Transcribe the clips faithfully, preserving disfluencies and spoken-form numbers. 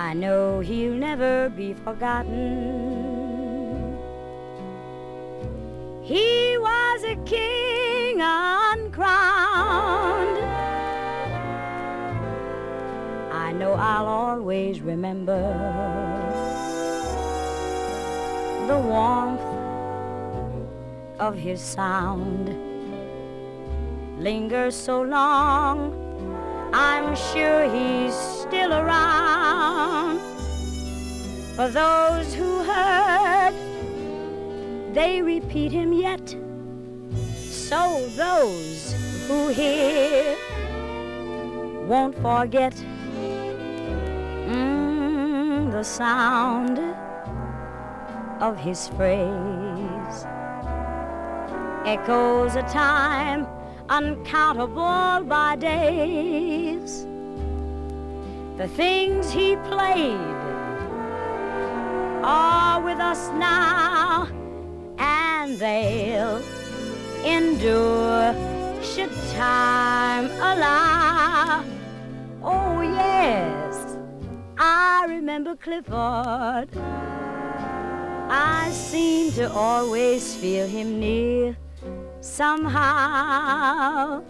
I know he'll never be forgotten. He was a king uncrowned. I know I'll always remember the warmth of his sound. Lingers so long, I'm sure he's still around. For those who heard, they repeat him yet. So those who hear won't forget mm, the sound of his phrase. Echoes a time uncountable by days. The things he played are with us now, and they'll endure should time allow. Oh yes, I remember Clifford. I seem to always feel him near somehow.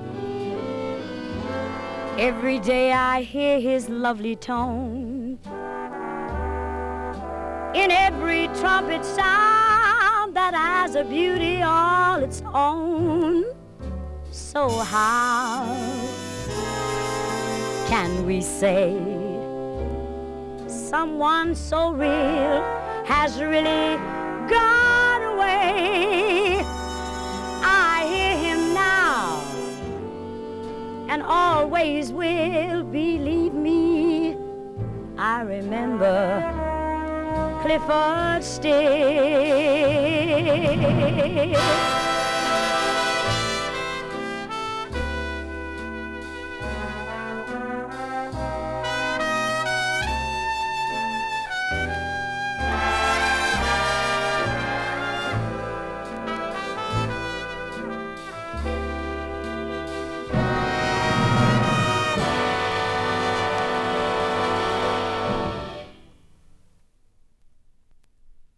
Every day I hear his lovely tone. In every trumpet sound that has a beauty all its own. So how can we say someone so real has really gone away? I hear him now and always will, believe me. I remember Clifford still.